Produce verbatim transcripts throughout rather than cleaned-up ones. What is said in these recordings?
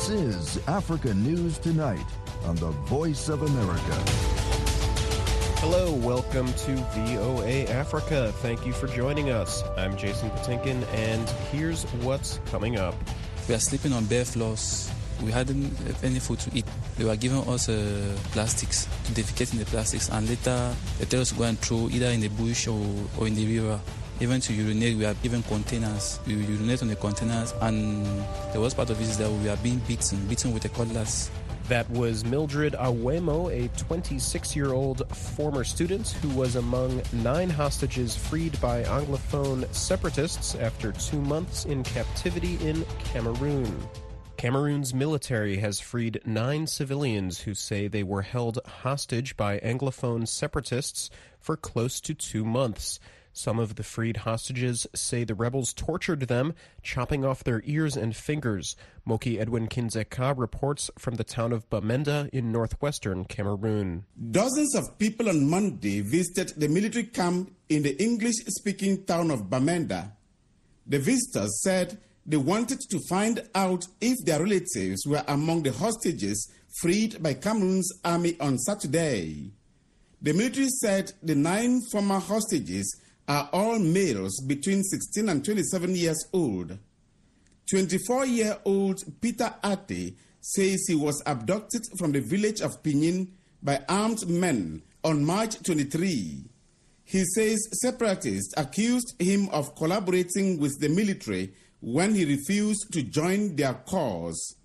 This is Africa News Tonight on the Voice of America. Hello, welcome to V O A Africa. Thank you for joining us. I'm Jason Patinkin, and here's what's coming up. We are sleeping on bare floors. We hadn't any food to eat. They were giving us uh, plastics to defecate in the plastics, and later they tell us to go and throw either in the bush or, or in the river. Even to urinate, we are given containers. We urinate on the containers, and the worst part of it is that we are being beaten, beaten with a cutlass. That was Mildred Awemo, a twenty-six-year-old former student who was among nine hostages freed by Anglophone separatists after two months in captivity in Cameroon. Cameroon's military has freed nine civilians who say they were held hostage by Anglophone separatists for close to two months. Some of the freed hostages say the rebels tortured them, chopping off their ears and fingers. Moki Edwin Kinzeka reports from the town of Bamenda in northwestern Cameroon. Dozens of people on Monday visited the military camp in the English-speaking town of Bamenda. The visitors said they wanted to find out if their relatives were among the hostages freed by Cameroon's army on Saturday. The military said the nine former hostages are all males between sixteen and twenty-seven years old. twenty-four-year-old Peter Ate says he was abducted from the village of Pinin by armed men on March twenty-third. He says separatists accused him of collaborating with the military when he refused to join their cause.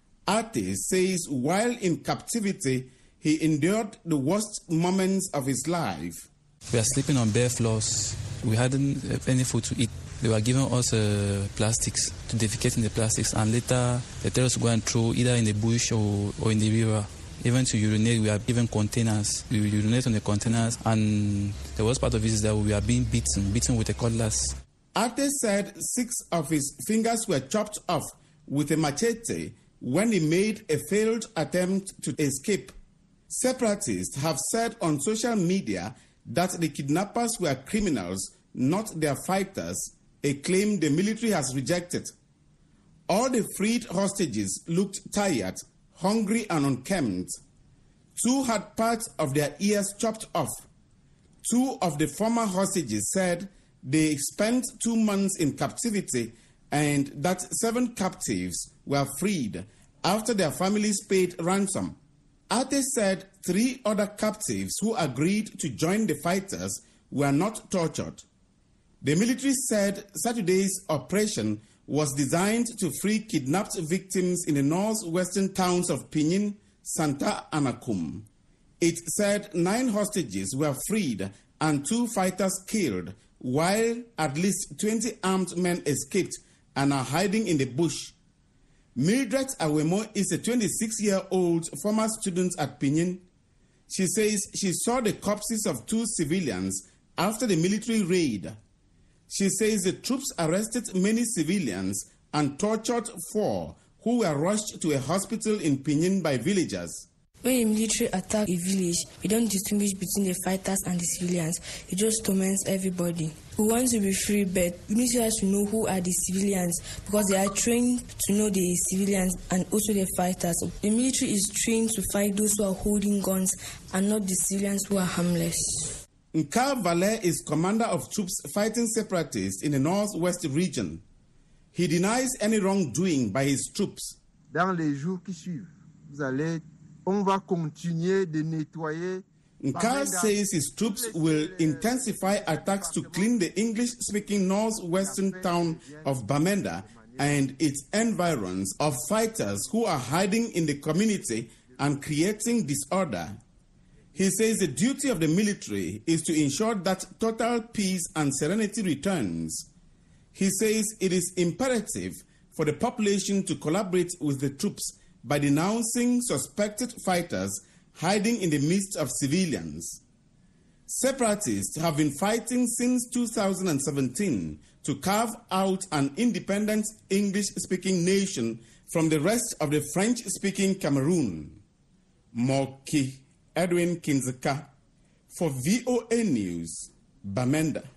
Ate says while in captivity, he endured the worst moments of his life. We are sleeping on bare floors. We hadn't any food to eat. They were giving us uh, plastics to defecate in the plastics, and later they tell us to go and throw either in the bush or, or in the river. Even to urinate, we are given containers. We urinate on the containers, and the worst part of it is that we are being beaten, beaten with a cutlass. Ate said six of his fingers were chopped off with a machete when he made a failed attempt to escape. Separatists have said on social media that the kidnappers were criminals, not their fighters, a claim the military has rejected. All the freed hostages looked tired, hungry, and unkempt. Two had parts of their ears chopped off. Two of the former hostages said they spent two months in captivity and that seven captives were freed after their families paid ransom. Ate said three other captives who agreed to join the fighters were not tortured. The military said Saturday's operation was designed to free kidnapped victims in the northwestern towns of Pinin, Santa Anakum. It said nine hostages were freed and two fighters killed, while at least twenty armed men escaped and are hiding in the bush. Mildred Awemo is a twenty-six-year-old former student at Pinin. She says she saw the corpses of two civilians after the military raid. She says the troops arrested many civilians and tortured four who were rushed to a hospital in Pinin by villagers. When the military attack a village, we don't distinguish between the fighters and the civilians. It just torments everybody. We want to be free, but we need to know who are the civilians because they are trained to know the civilians and also the fighters. The military is trained to fight those who are holding guns and not the civilians who are harmless. Nkar Valet is commander of troops fighting separatists in the northwest region. He denies any wrongdoing by his troops. Dans les jours qui suivent, vous allez On va continuer de nettoyer. Nkar says his troops will intensify attacks to clean the English-speaking northwestern town of Bamenda and its environs of fighters who are hiding in the community and creating disorder. He says the duty of the military is to ensure that total peace and serenity returns. He says it is imperative for the population to collaborate with the troops by denouncing suspected fighters hiding in the midst of civilians. Separatists have been fighting since two thousand seventeen to carve out an independent English-speaking nation from the rest of the French-speaking Cameroon. Moki Edwin Kinzeka for V O A News, Bamenda.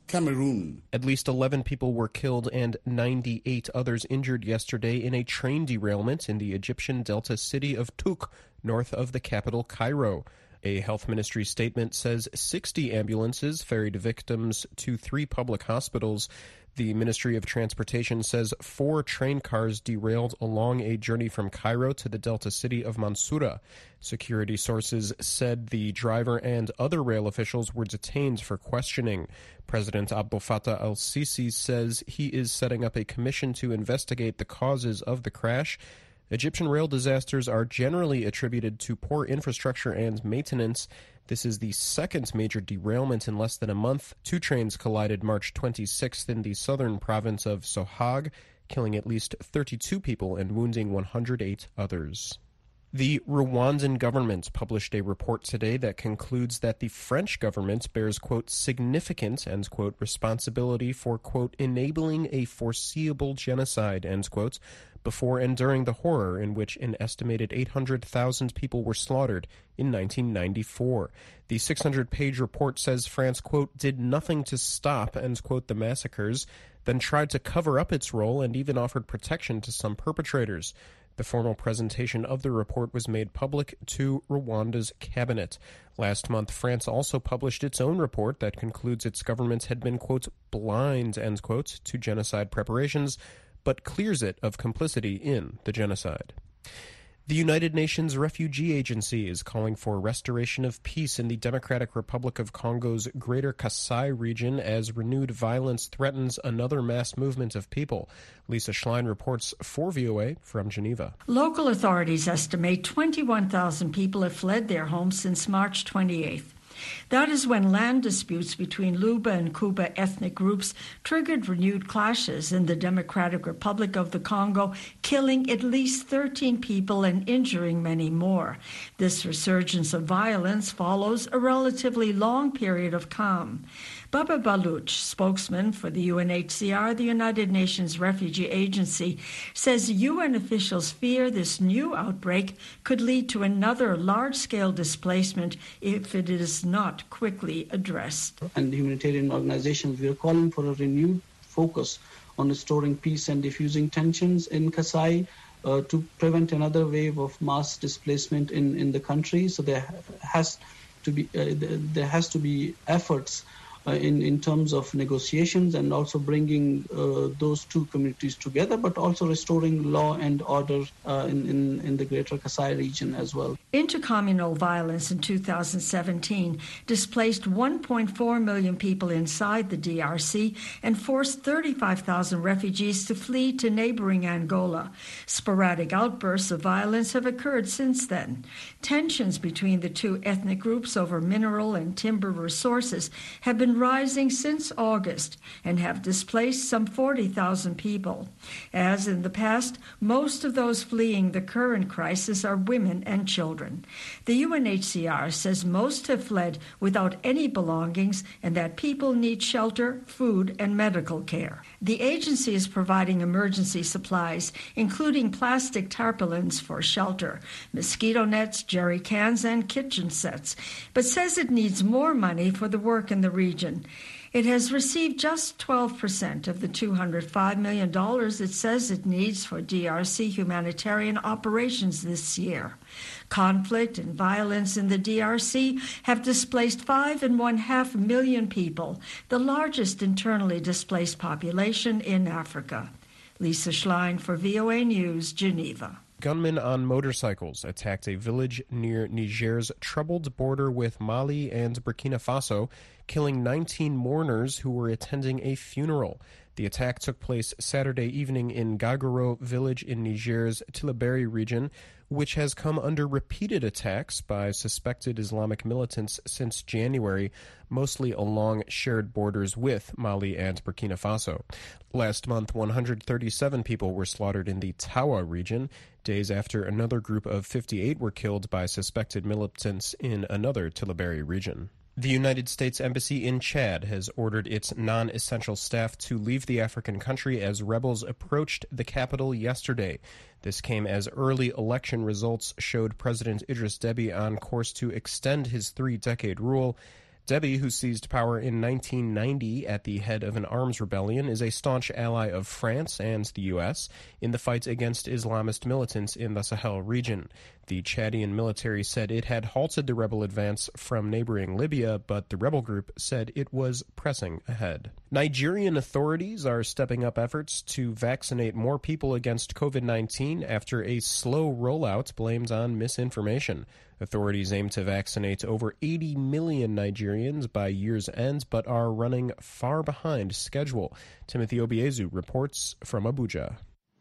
Cameroon. At least eleven people were killed and ninety-eight others injured yesterday in a train derailment in the Egyptian Delta city of Touk, north of the capital Cairo. A health ministry statement says sixty ambulances ferried victims to three public hospitals. The Ministry of Transportation says four train cars derailed along a journey from Cairo to the Delta city of Mansoura. Security sources said the driver and other rail officials were detained for questioning. President Abdel Fattah al-Sisi says he is setting up a commission to investigate the causes of the crash. Egyptian rail disasters are generally attributed to poor infrastructure and maintenance. This is the second major derailment in less than a month. Two trains collided March twenty-sixth in the southern province of Sohag, killing at least thirty-two people and wounding one hundred eight others. The Rwandan government published a report today that concludes that the French government bears, quote, significant, end quote, responsibility for, quote, enabling a foreseeable genocide, end quote, before and during the horror in which an estimated eight hundred thousand people were slaughtered in nineteen ninety-four. The six hundred page report says France, quote, did nothing to stop, end quote, the massacres, then tried to cover up its role and even offered protection to some perpetrators. The formal presentation of the report was made public to Rwanda's cabinet. Last month, France also published its own report that concludes its government had been, quote, blind, end quote, to genocide preparations, but clears it of complicity in the genocide. The United Nations Refugee Agency is calling for restoration of peace in the Democratic Republic of Congo's Greater Kasai region as renewed violence threatens another mass movement of people. Lisa Schlein reports for V O A from Geneva. Local authorities estimate twenty-one thousand people have fled their homes since March twenty-eighth. That is when land disputes between Luba and Kuba ethnic groups triggered renewed clashes in the Democratic Republic of the Congo, killing at least thirteen people and injuring many more. This resurgence of violence follows a relatively long period of calm. Baba Baluch, spokesman for the U N H C R, the United Nations Refugee Agency, says U N officials fear this new outbreak could lead to another large-scale displacement if it is not quickly addressed. And humanitarian organizations, we are calling for a renewed focus on restoring peace and diffusing tensions in Kasai uh, to prevent another wave of mass displacement in, in the country. So there has to be uh, there has to be efforts Uh, in, in terms of negotiations and also bringing uh, those two communities together, but also restoring law and order uh, in, in, in the Greater Kasai region as well. Intercommunal violence in two thousand seventeen displaced one point four million people inside the D R C and forced thirty-five thousand refugees to flee to neighboring Angola. Sporadic outbursts of violence have occurred since then. Tensions between the two ethnic groups over mineral and timber resources have been rising since August and have displaced some forty thousand people. As in the past, most of those fleeing the current crisis are women and children. The U N H C R says most have fled without any belongings and that people need shelter, food, and medical care. The agency is providing emergency supplies, including plastic tarpaulins for shelter, mosquito nets, jerry cans, and kitchen sets, but says it needs more money for the work in the region. It has received just twelve percent of the two hundred five million dollars it says it needs for D R C humanitarian operations this year. Conflict and violence in the D R C have displaced five and one half million people, the largest internally displaced population in Africa. Lisa Schlein for V O A News, Geneva. Gunmen on motorcycles attacked a village near Niger's troubled border with Mali and Burkina Faso, killing nineteen mourners who were attending a funeral. The attack took place Saturday evening in Gagoro village in Niger's Tillaberi region, which has come under repeated attacks by suspected Islamic militants since January, mostly along shared borders with Mali and Burkina Faso. Last month, one hundred thirty-seven people were slaughtered in the Tawa region, days after another group of fifty-eight were killed by suspected militants in another Tillaberi region. The United States Embassy in Chad has ordered its non-essential staff to leave the African country as rebels approached the capital yesterday. This came as early election results showed President Idris Deby on course to extend his three-decade rule. Deby, who seized power in nineteen ninety at the head of an arms rebellion, is a staunch ally of France and the U S in the fight against Islamist militants in the Sahel region. The Chadian military said it had halted the rebel advance from neighboring Libya, but the rebel group said it was pressing ahead. Nigerian authorities are stepping up efforts to vaccinate more people against COVID nineteen after a slow rollout blamed on misinformation. Authorities aim to vaccinate over eighty million Nigerians by year's end, but are running far behind schedule. Timothy Obiezu reports from Abuja.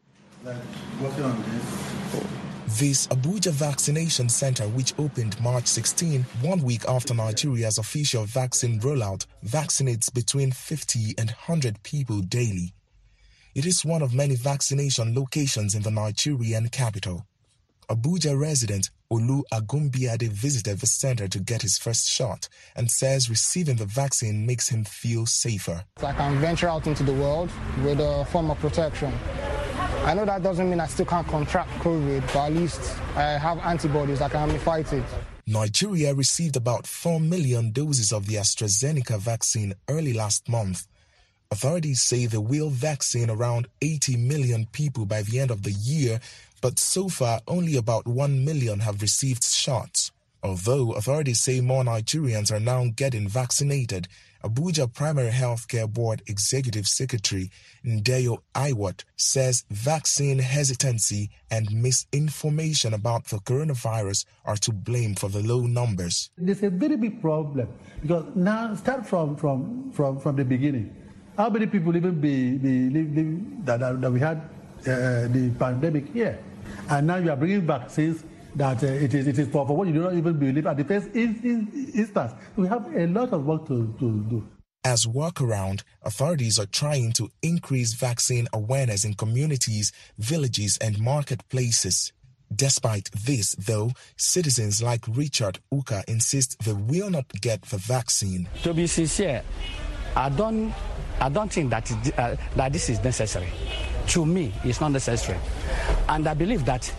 This Abuja Vaccination Center, which opened March sixteenth, one week after Nigeria's official vaccine rollout, vaccinates between fifty and one hundred people daily. It is one of many vaccination locations in the Nigerian capital. Abuja resident Olu Agumbiade visited the center to get his first shot and says receiving the vaccine makes him feel safer. I can venture out into the world with a form of protection. I know that doesn't mean I still can't contract COVID, but at least I have antibodies that can help me fight it. Nigeria received about four million doses of the AstraZeneca vaccine early last month. Authorities say they will vaccine around eighty million people by the end of the year, but so far only about one million have received shots. Although authorities say more Nigerians are now getting vaccinated, Abuja Primary Healthcare Board Executive Secretary Ndeyo Iwat says vaccine hesitancy and misinformation about the coronavirus are to blame for the low numbers. There's a very big problem because now start from from from, from the beginning. How many people even be, be, be, be that, that we had uh, the pandemic here, and now you are bringing vaccines that uh, it is it is for, for what you do not even believe at the first instance. We have a lot of work to, to do. As workaround, authorities are trying to increase vaccine awareness in communities, villages, and marketplaces. Despite this, though, citizens like Richard Uka insist they will not get the vaccine. To be sincere, I don't, I don't think that it, uh, that this is necessary. To me, it's not necessary, and I believe that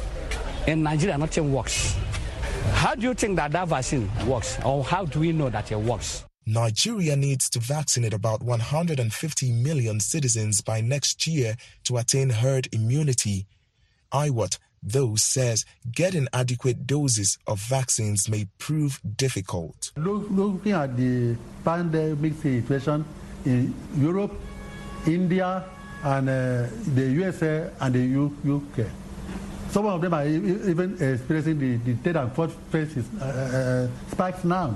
in Nigeria, nothing works. How do you think that that vaccine works, or how do we know that it works? Nigeria needs to vaccinate about one hundred fifty million citizens by next year to attain herd immunity. Iwat, though, says getting adequate doses of vaccines may prove difficult. Look, looking at the pandemic situation in Europe, India, and uh, the U S A and the U K, some of them are even experiencing the, the third and fourth phases, uh, uh, spikes now.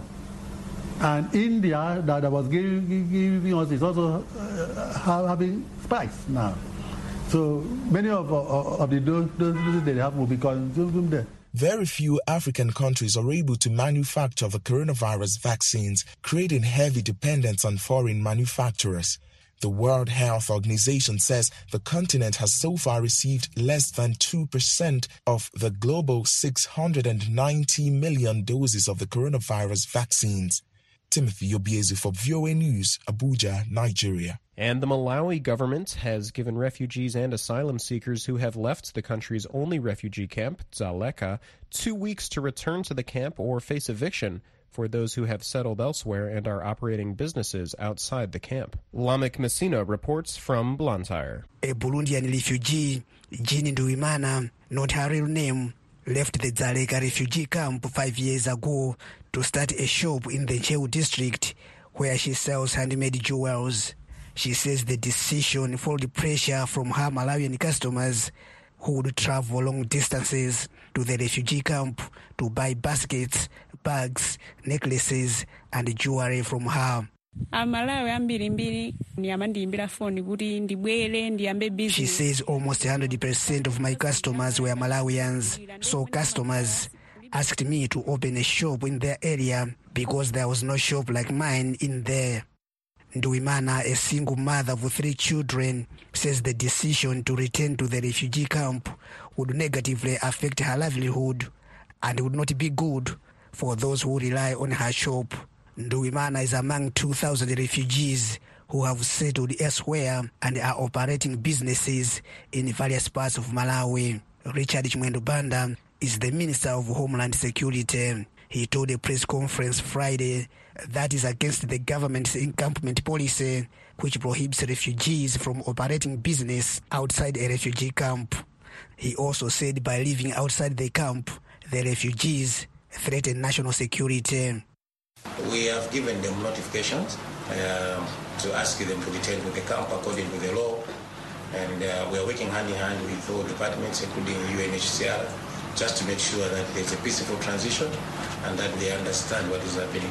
And India, that, that was giving, giving us, is also uh, having spikes now. So many of, of, of the doses they have will be consumed there. Very few African countries are able to manufacture the coronavirus vaccines, creating heavy dependence on foreign manufacturers. The World Health Organization says the continent has so far received less than two percent of the global six hundred ninety million doses of the coronavirus vaccines. Timothy Obiezu for V O A News, Abuja, Nigeria. And the Malawi government has given refugees and asylum seekers who have left the country's only refugee camp, Dzaleka, two weeks to return to the camp or face eviction for those who have settled elsewhere and are operating businesses outside the camp. Lamek Messina reports from Blantyre. A Burundian refugee, Jean Nduwimana, not her real name, left the Dzaleka refugee camp five years ago to start a shop in the Nchewu district where she sells handmade jewels. She says the decision followed pressure from her Malawian customers who would travel long distances to the refugee camp to buy baskets, bags, necklaces, and jewelry from her. She says almost one hundred percent of my customers were Malawians, so customers asked me to open a shop in their area because there was no shop like mine in there. Nduwimana, a single mother of three children, says the decision to return to the refugee camp would negatively affect her livelihood and would not be good for those who rely on her shop. Nduwimana is among two thousand refugees who have settled elsewhere and are operating businesses in various parts of Malawi. Richard Chimwendo Banda is the Minister of Homeland Security. He told a press conference Friday that is against the government's encampment policy, which prohibits refugees from operating business outside a refugee camp. He also said by living outside the camp, the refugees threaten national security. We have given them notifications uh, to ask them to return to the camp according to the law, and uh, we are working hand in hand with all departments, including U N H C R, just to make sure that there's a peaceful transition and that they understand what is happening.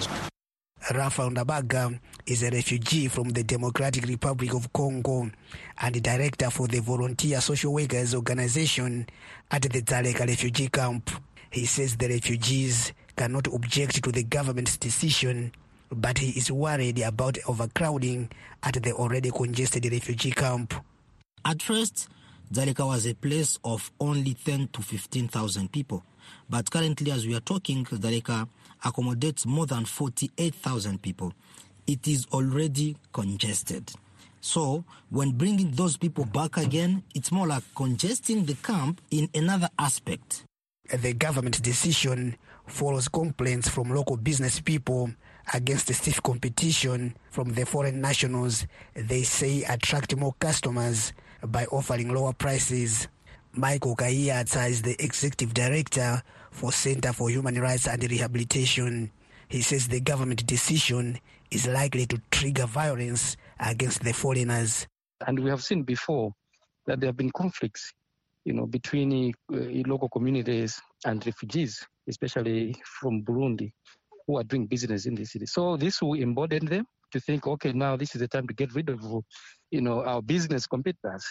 Rafael Ndabaga is a refugee from the Democratic Republic of Congo and the director for the Volunteer Social Workers Organization at the Dzaleka refugee camp. He says the refugees cannot object to the government's decision, but he is worried about overcrowding at the already congested refugee camp. At first, Dzaleka was a place of only ten to fifteen thousand people, but currently as we are talking, Dzaleka accommodates more than forty-eight thousand people. It is already congested. So when bringing those people back again, it's more like congesting the camp in another aspect. The government's decision follows complaints from local business people against the stiff competition from the foreign nationals they say attract more customers by offering lower prices. Michael Kayata is the executive director for Center for Human Rights and Rehabilitation. He says the government decision is likely to trigger violence against the foreigners. And we have seen before that there have been conflicts, you know, between uh, local communities and refugees, especially from Burundi, who are doing business in the city. So this will embolden them to think, okay, now this is the time to get rid of, you know, our business competitors.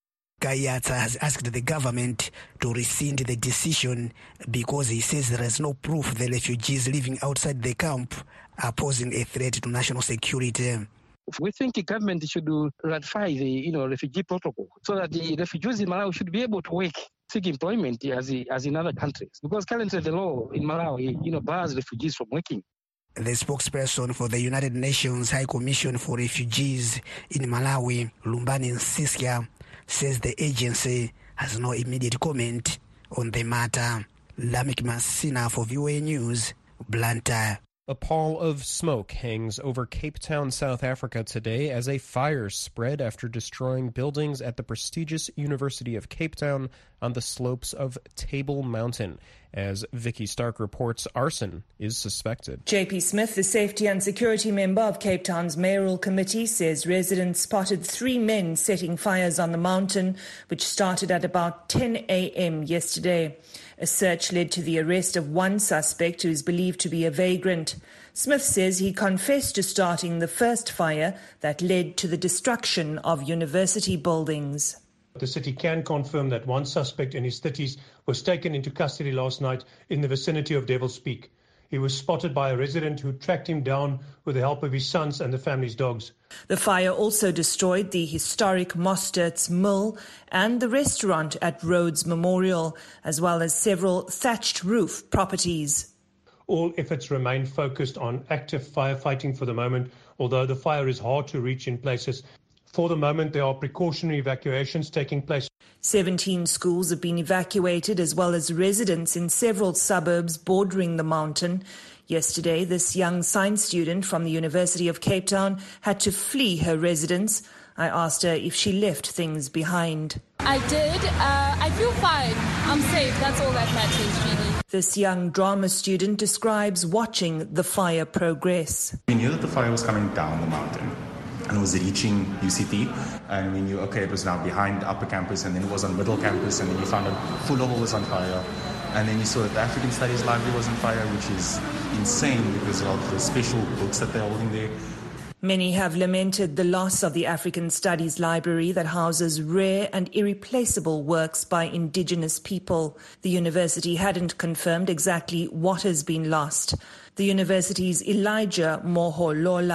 Kayata has asked the government to rescind the decision because he says there is no proof the refugees living outside the camp are posing a threat to national security. We think the government should ratify the, you know, refugee protocol so that the refugees in Malawi should be able to work, seek employment as, as in other countries. Because currently the law in Malawi, you know, bars refugees from working. The spokesperson for the United Nations High Commission for Refugees in Malawi, Lumbani Nsisya, says the agency has no immediate comment on the matter. Lamik Masina for V O A News, Blantyre. A pall of smoke hangs over Cape Town, South Africa today as a fire spread after destroying buildings at the prestigious University of Cape Town on the slopes of Table Mountain. As Vicky Stark reports, arson is suspected. J P Smith, the safety and security member of Cape Town's mayoral committee, says residents spotted three men setting fires on the mountain, which started at about ten a.m. yesterday. A search led to the arrest of one suspect who is believed to be a vagrant. Smith says he confessed to starting the first fire that led to the destruction of university buildings. The city can confirm that one suspect in his thirties was taken into custody last night in the vicinity of Devil's Peak. He was spotted by a resident who tracked him down with the help of his sons and the family's dogs. The fire also destroyed the historic Mostert's Mill and the restaurant at Rhodes Memorial, as well as several thatched roof properties. All efforts remain focused on active firefighting for the moment, although the fire is hard to reach in places. For the moment, there are precautionary evacuations taking place. seventeen schools have been evacuated, as well as residents in several suburbs bordering the mountain. Yesterday, this young science student from the University of Cape Town had to flee her residence. I asked her if she left things behind. I did. Uh, I feel fine. I'm safe. That's all that matters, really. This young drama student describes watching the fire progress. We knew that the fire was coming down the mountain and was reaching U C T, and we knew, okay, it was now behind upper campus, and then it was on middle campus, and then you found out Fulobo was on fire, and then you saw that the African Studies Library was on fire, which is insane because of the special books that they're holding there. Many have lamented the loss of the African Studies Library that houses rare and irreplaceable works by indigenous people. The university hadn't confirmed exactly what has been lost. The university's Elijah Moholola.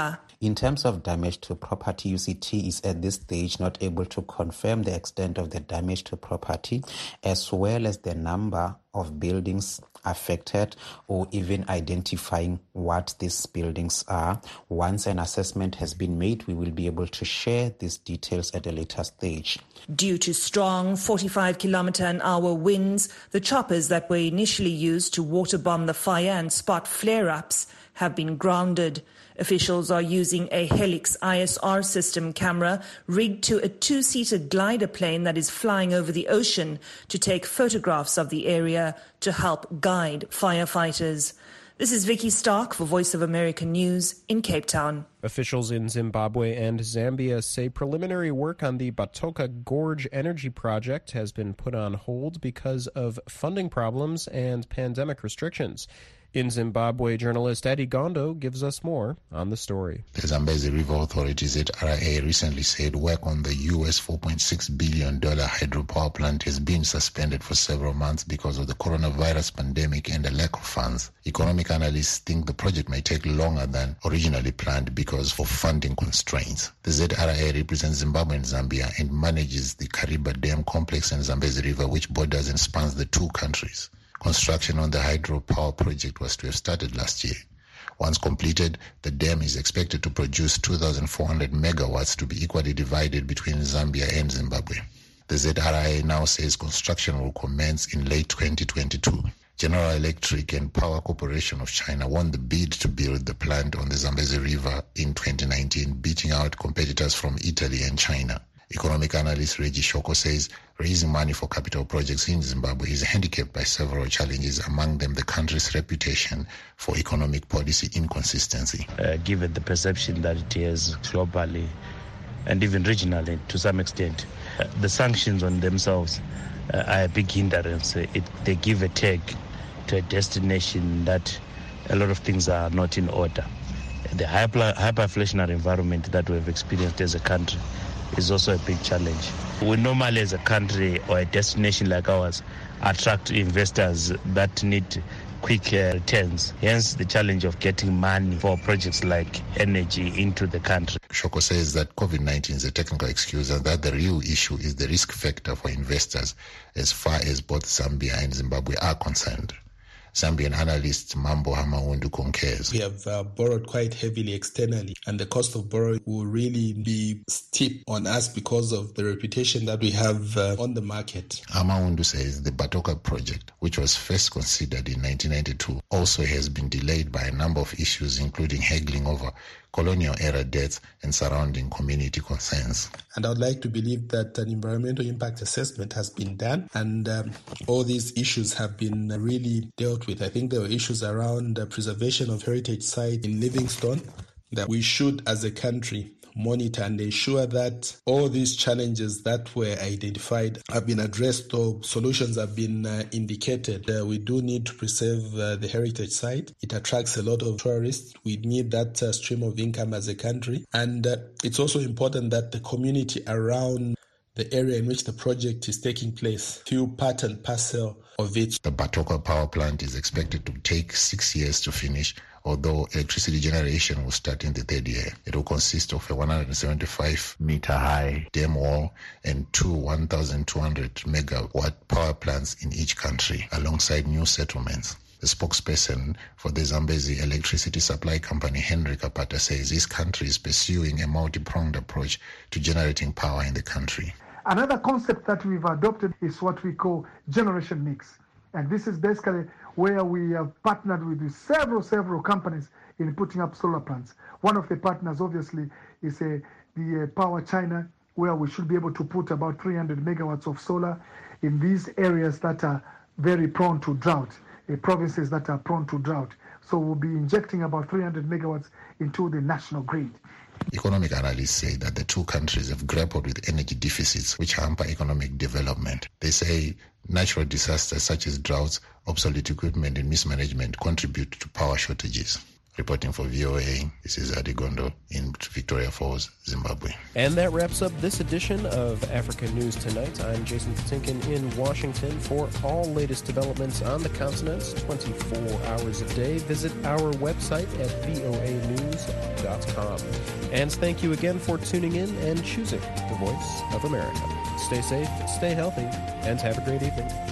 In terms of damage to property, U C T is at this stage not able to confirm the extent of the damage to property as well as the number of buildings affected or even identifying what these buildings are. Once an assessment has been made, we will be able to share these details at a later stage. Due to strong forty-five kilometre an hour winds, the choppers that were initially used to water bomb the fire and spot flare-ups have been grounded. Officials are using a Helix I S R system camera rigged to a two-seater glider plane that is flying over the ocean to take photographs of the area to help guide firefighters. This is Vicky Stark for Voice of America News in Cape Town. Officials in Zimbabwe and Zambia say preliminary work on the Batoka Gorge energy project has been put on hold because of funding problems and pandemic restrictions. In Zimbabwe, journalist Eddie Gondo gives us more on the story. The Zambezi River Authority, Z R A, recently said work on the U S four point six billion dollars hydropower plant has been suspended for several months because of the coronavirus pandemic and a lack of funds. Economic analysts think the project may take longer than originally planned because of funding constraints. The Z R A represents Zimbabwe and Zambia and manages the Kariba Dam complex and Zambezi River, which borders and spans the two countries. Construction on the hydropower project was to have started last year. Once completed, the dam is expected to produce two thousand four hundred megawatts to be equally divided between Zambia and Zimbabwe. The Z R I now says construction will commence in late twenty twenty-two. General Electric and Power Corporation of China won the bid to build the plant on the Zambezi River in twenty nineteen, beating out competitors from Italy and China. Economic analyst Reggie Shoko says raising money for capital projects in Zimbabwe is handicapped by several challenges, among them the country's reputation for economic policy inconsistency. Uh, given the perception that it has globally and even regionally to some extent, uh, the sanctions on themselves uh, are a big hindrance. It, they give a tag to a destination that a lot of things are not in order. The hyper, hyperinflationary environment that we've experienced as a country is also a big challenge. We normally, as a country or a destination like ours, attract investors that need quick uh, returns. Hence the challenge of getting money for projects like energy into the country. Shoko says that COVID nineteen is a technical excuse and that the real issue is the risk factor for investors as far as both Zambia and Zimbabwe are concerned. Zambian analyst Mambo Hamaundu concurs. We have uh, borrowed quite heavily externally, and the cost of borrowing will really be steep on us because of the reputation that we have uh, on the market. Hamaundu says the Batoka project, which was first considered in nineteen ninety-two, also has been delayed by a number of issues, including haggling over colonial-era debts and surrounding community concerns. And I would like to believe that an environmental impact assessment has been done and um, all these issues have been really dealt with. I think there were issues around the preservation of heritage sites in Livingstone that we should, as a country, monitor and ensure that all these challenges that were identified have been addressed or solutions have been uh, indicated. Uh, we do need to preserve uh, the heritage site. It attracts a lot of tourists. We need that uh, stream of income as a country. And uh, it's also important that the community around the area in which the project is taking place feel part and parcel of it. The Batoka power plant is expected to take six years to finish, although electricity generation will start in the third year. It will consist of a one hundred seventy-five meter high dam wall and two one thousand two hundred megawatt power plants in each country, alongside new settlements. The spokesperson for the Zambezi electricity supply company, Henry Kapata, says his country is pursuing a multi-pronged approach to generating power in the country. Another concept that we've adopted is what we call generation mix. And this is basically where we have partnered with several, several companies in putting up solar plants. One of the partners, obviously, is uh, the uh, Power China, where we should be able to put about three hundred megawatts of solar in these areas that are very prone to drought, uh, provinces that are prone to drought. So we'll be injecting about three hundred megawatts into the national grid. Economic analysts say that the two countries have grappled with energy deficits which hamper economic development. They say natural disasters such as droughts, obsolete equipment and mismanagement contribute to power shortages. Reporting for V O A, this is Adi Gondo in Victoria Falls, Zimbabwe. And that wraps up this edition of Africa News Tonight. I'm Jason Patinkin in Washington. For all latest developments on the continent, twenty-four hours a day, visit our website at V O A news dot com. And thank you again for tuning in and choosing the Voice of America. Stay safe, stay healthy, and have a great evening.